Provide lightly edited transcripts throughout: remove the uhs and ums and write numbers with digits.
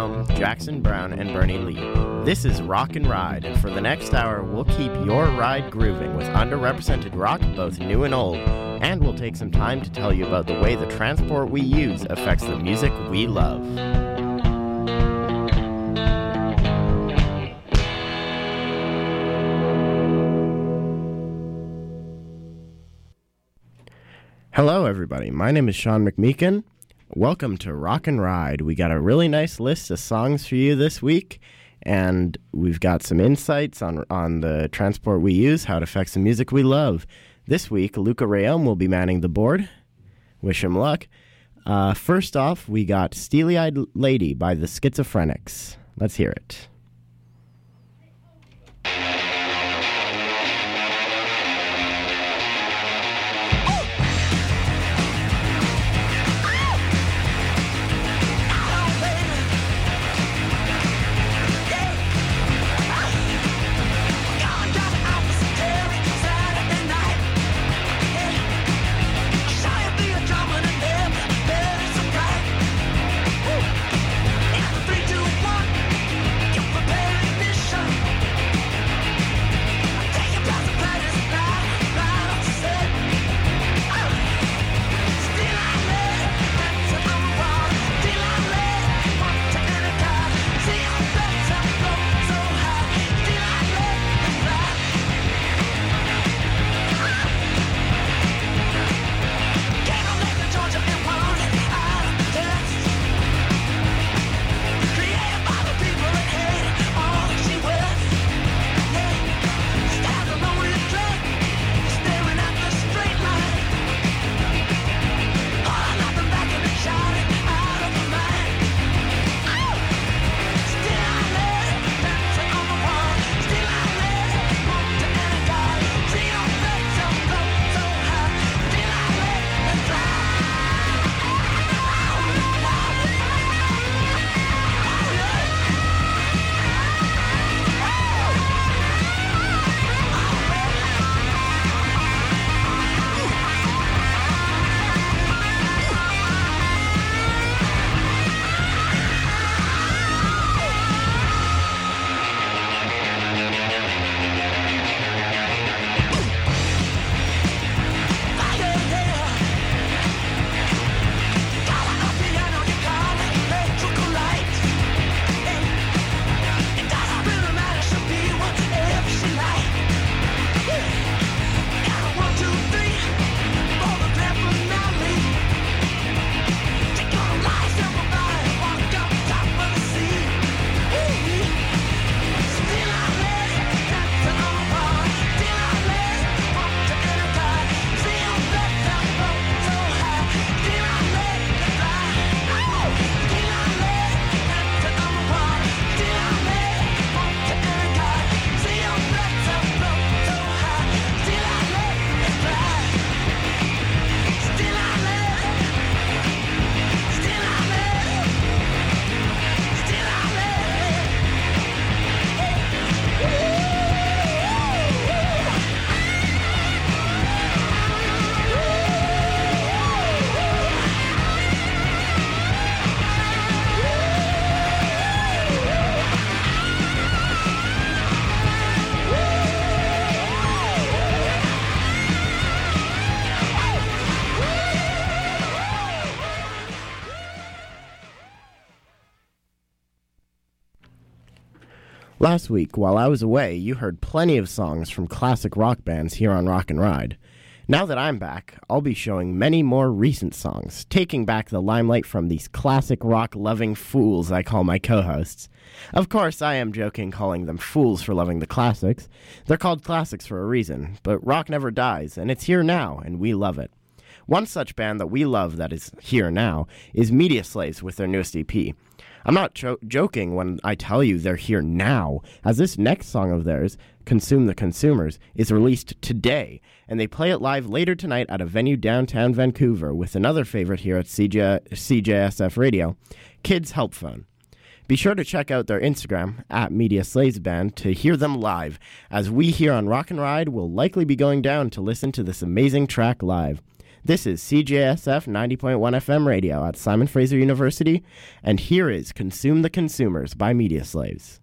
Rayom, Jackson Brown, and Bernie Lee. This is Rock and Ride, and for the next hour, we'll keep your ride grooving with underrepresented rock, both new and old, and we'll take some time to tell you about the way the transport we use affects the music we love. Hello, everybody. My name is Sean McMeekin. Welcome to Rock and Ride. We got a really nice list of songs for you this week, and we've got some insights on the transport we use, how it affects the music we love. This week, Luca Rayom will be manning the board. Wish him luck. First off, we got Steely-Eyed Lady by the Schizophrenics. Let's hear it. Last week, while I was away, you heard plenty of songs from classic rock bands here on Rock and Ride. Now that I'm back, I'll be showing many more recent songs, taking back the limelight from these classic rock-loving fools I call my co-hosts. Of course, I am joking calling them fools for loving the classics. They're called classics for a reason, but rock never dies, and it's here now, and we love it. One such band that we love that is here now is Media Slaves with their newest EP. I'm not joking when I tell you they're here now, as this next song of theirs, Consume the Consumers, is released today, and they play it live later tonight at a venue downtown Vancouver with another favorite here at CJSF Radio, Kids Help Phone. Be sure to check out their Instagram, @MediaSlavesBand, to hear them live, as we here on Rock and Ride will likely be going down to listen to this amazing track live. This is CJSF 90.1 FM radio at Simon Fraser University, and here is Consume the Consumers by Media Slaves.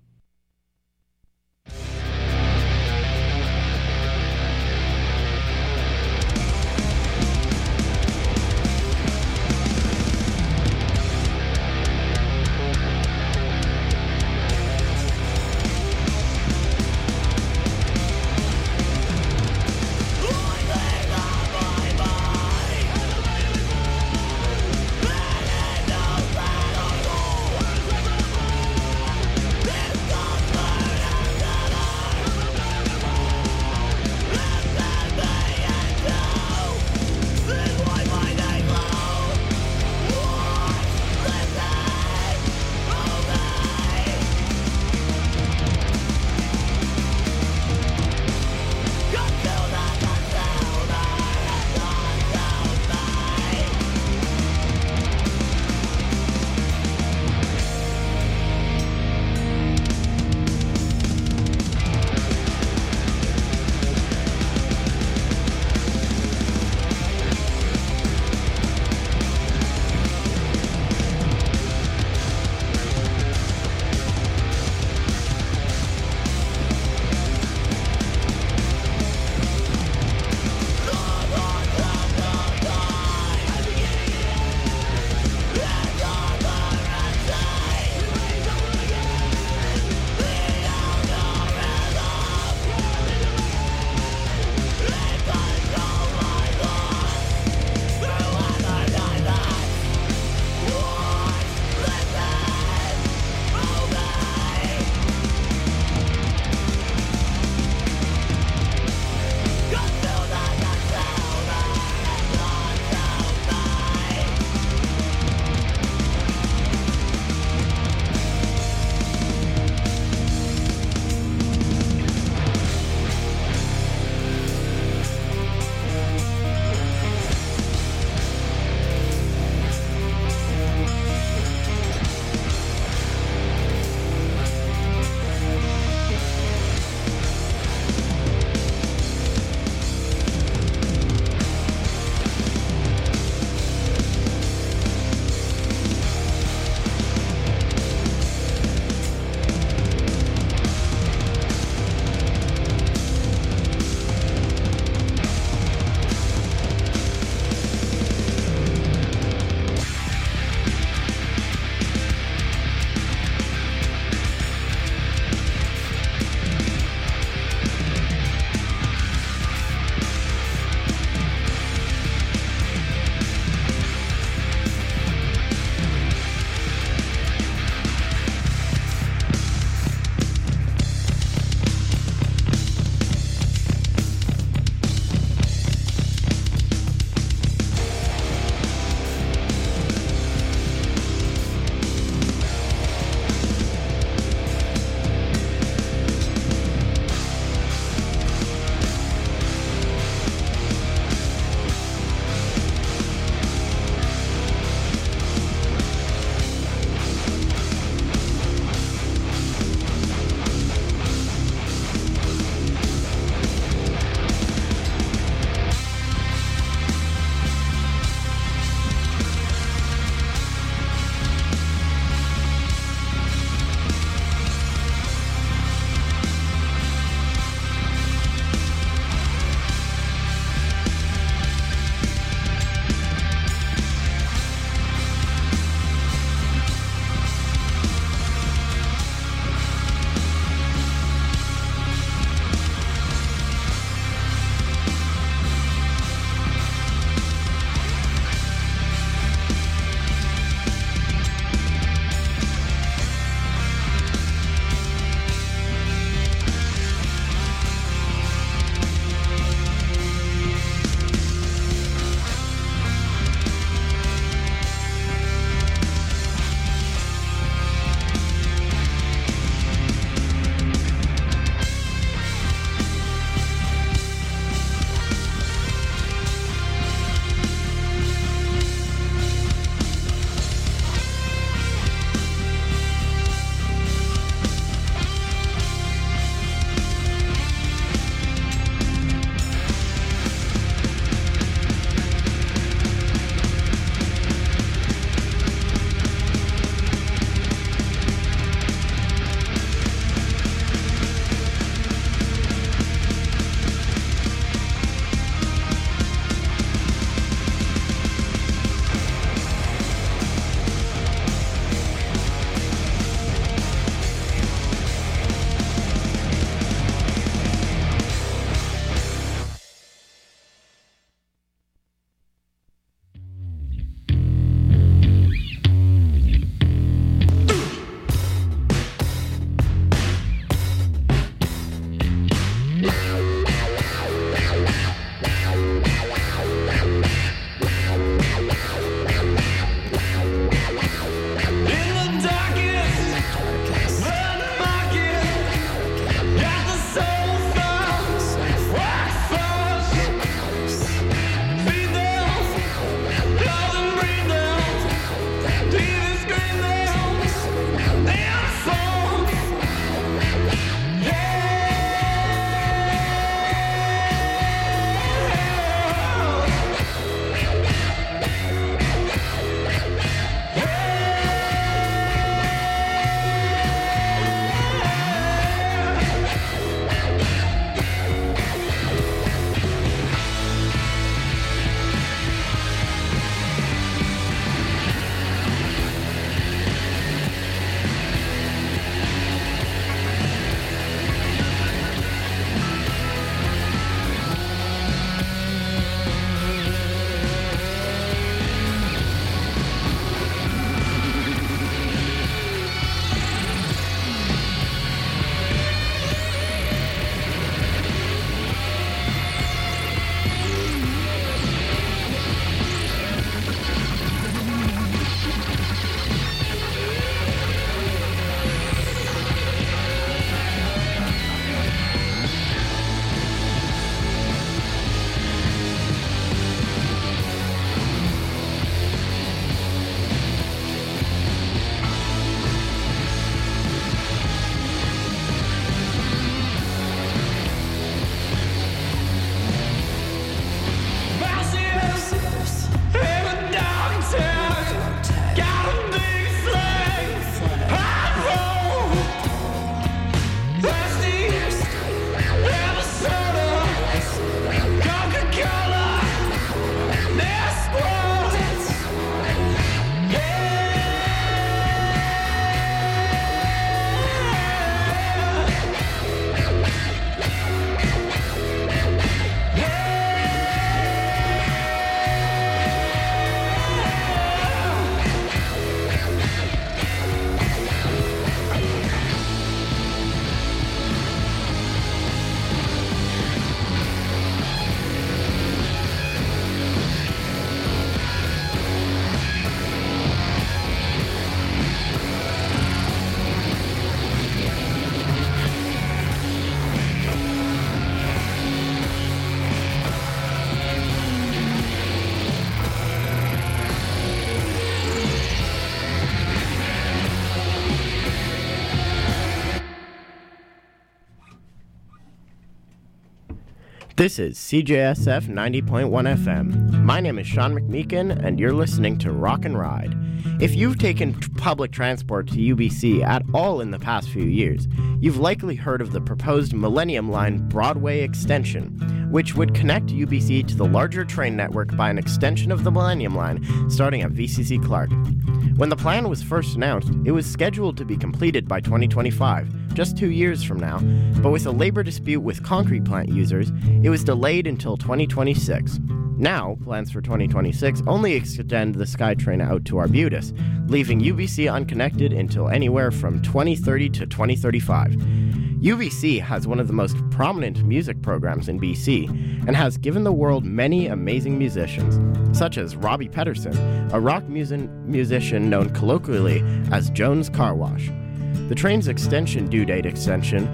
This is CJSF 90.1 FM. My name is Sean McMeekin, and you're listening to Rock and Ride. If you've taken public transport to UBC at all in the past few years, you've likely heard of the proposed Millennium Line Broadway extension, which would connect UBC to the larger train network by an extension of the Millennium Line starting at VCC Clark. When the plan was first announced, it was scheduled to be completed by 2025, just 2 years from now, but with a labor dispute with concrete plant users, it was delayed until 2026. Now, plans for 2026 only extend the SkyTrain out to Arbutus, leaving UBC unconnected until anywhere from 2030 to 2035. UBC has one of the most prominent music programs in BC and has given the world many amazing musicians, such as Robbie Pedersen, a rock musician known colloquially as Jones Car Wash. The train's extension's due date extension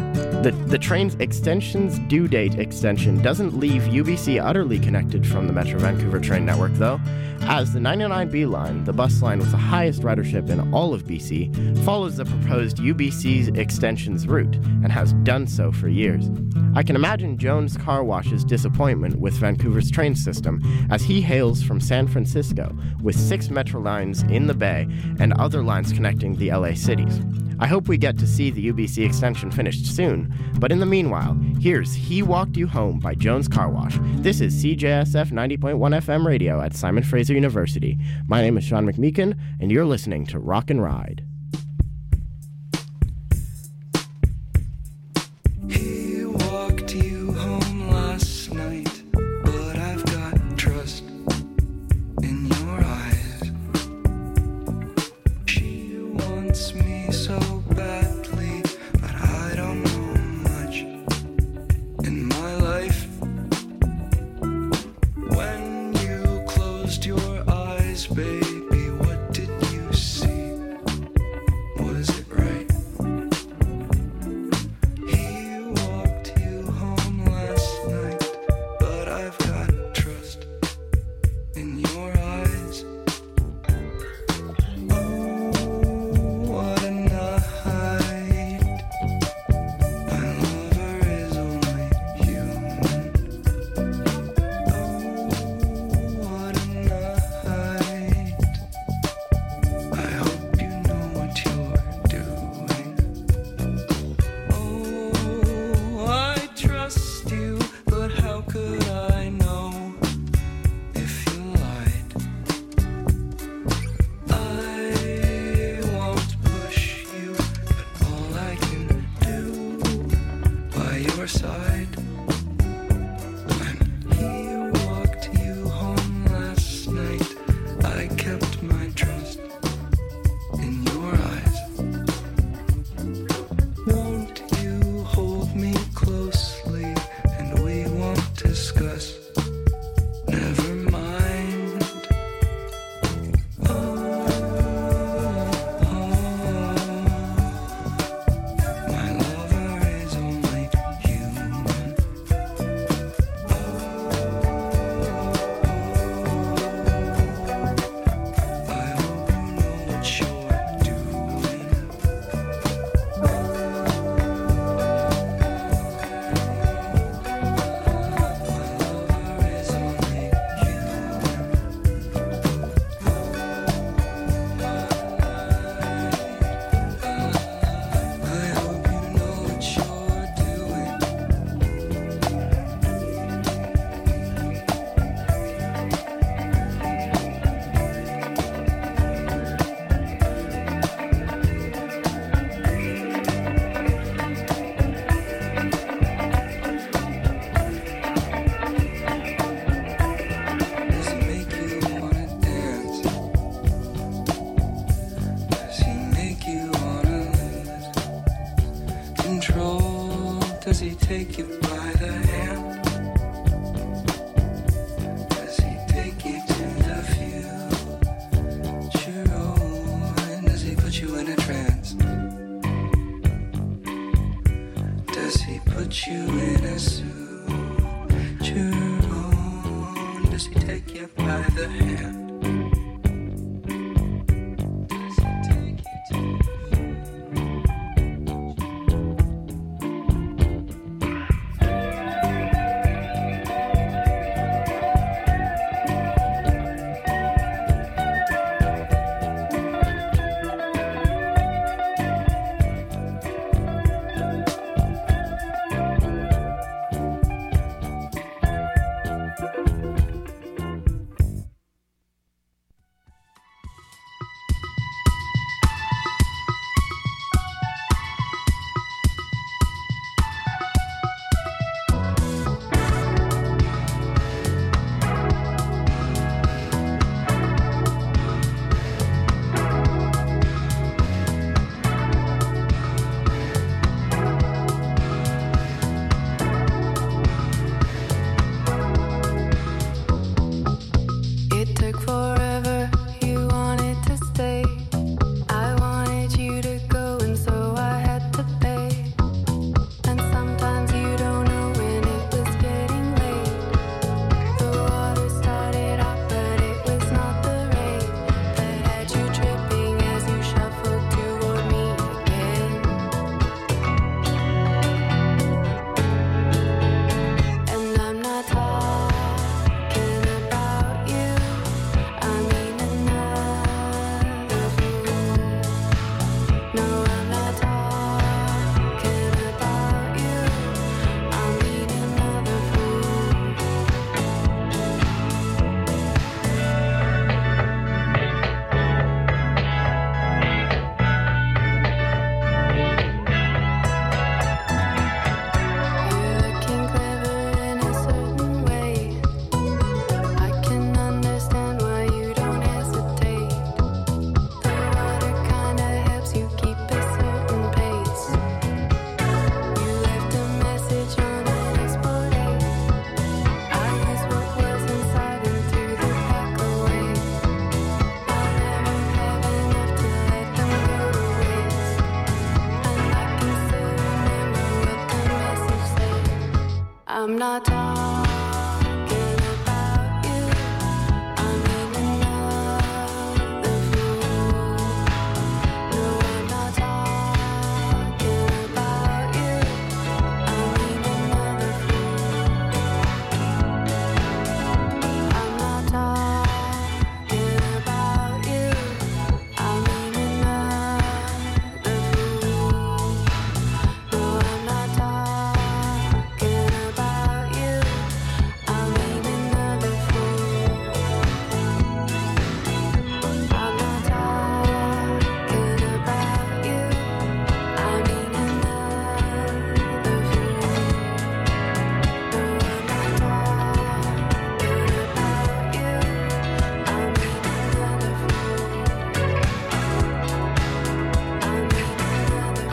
doesn't leave UBC utterly connected from the Metro Vancouver train network, though, as the 99B line, the bus line with the highest ridership in all of BC, follows the proposed UBC's extension's route and has done so for years. I can imagine Jones Car Wash's disappointment with Vancouver's train system, as he hails from San Francisco with 6 metro lines in the Bay and other lines connecting the LA cities. I hope we get to see the UBC extension finished soon, but in the meanwhile, here's He Walked You Home by Jones Car Wash. This is CJSF 90.1 FM radio at Simon Fraser University. My name is Sean McMeekin, and you're listening to Rock and Ride. He walked you home last night, but I've got trust in your eyes. She wants me so badly, but I don't know much in my life. When you closed your eyes, baby, what did you see? Was it right? He walked you home last night, but I've got trust in your eyes. Oh, what a night. My lover is only human. Oh, what a night. I hope you know what you're doing. Oh, I trust you, but how could I know if you lied? I won't push you, but all I can do by your side. When he walked you home last night, I kept my trust in your eyes. Won't you hold me closely and we won't discuss? Never mind. Oh, my lover is only human. I hope you know what you're doing. Does he take you by the hand? Does he take you to the future? Oh, and does he put you in a trance? Does he put you in a suture? Oh, and does he take you by the hand? Does he take you to the future? I'm not talking about you. I mean another fool. No, I'm not talking about you. I mean another fool. I'm not talking about you. I mean another fool. No, I'm not talking about you. I mean another fool. I'm not talking about you. I mean another fool. No, I'm not talking about you. I mean another fool. I mean another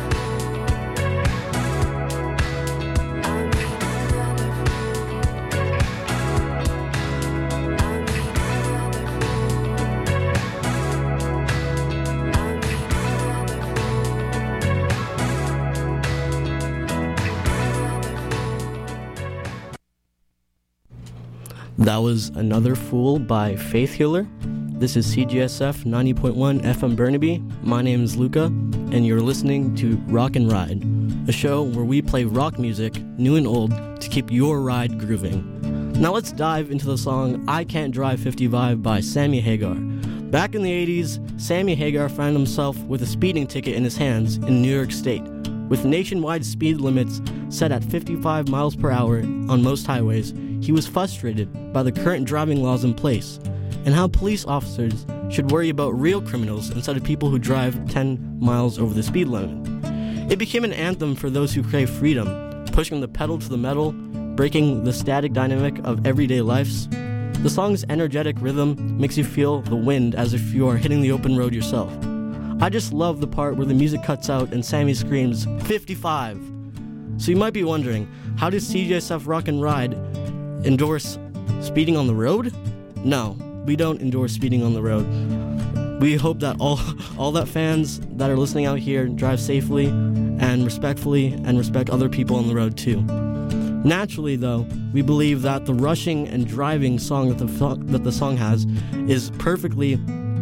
That was Another Fool by Faith Healer. This is CGSF 90.1 FM Burnaby. My name is Luca, and you're listening to Rock and Ride, a show where we play rock music, new and old, to keep your ride grooving. Now let's dive into the song I Can't Drive 55 by Sammy Hagar. Back in the 80s, Sammy Hagar found himself with a speeding ticket in his hands in New York State. With nationwide speed limits set at 55 miles per hour on most highways, he was frustrated by the current driving laws in place and how police officers should worry about real criminals instead of people who drive 10 miles over the speed limit. It became an anthem for those who crave freedom, pushing the pedal to the metal, breaking the static dynamic of everyday lives. The song's energetic rhythm makes you feel the wind as if you are hitting the open road yourself. I just love the part where the music cuts out and Sammy screams, 55! So you might be wondering, how does CJSF Rock and Ride endorse speeding on the road? No, we don't endorse speeding on the road. We hope that all that fans that are listening out here drive safely and respectfully and respect other people on the road too. Naturally, though, we believe that the rushing and driving song that the song has is perfectly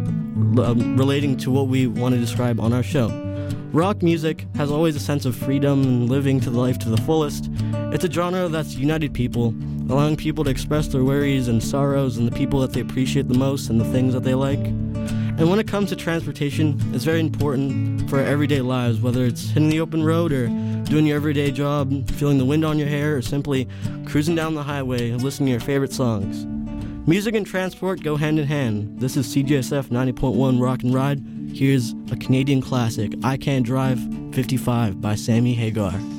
relating to what we want to describe on our show. Rock music has always a sense of freedom and living to the life to the fullest. It's a genre that's united people, allowing people to express their worries and sorrows and the people that they appreciate the most and the things that they like. And when it comes to transportation, it's very important for our everyday lives, whether it's hitting the open road or doing your everyday job, feeling the wind on your hair, or simply cruising down the highway and listening to your favorite songs. Music and transport go hand in hand. This is CJSF 90.1 Rock and Ride. Here's a Canadian classic, I Can't Drive 55 by Sammy Hagar.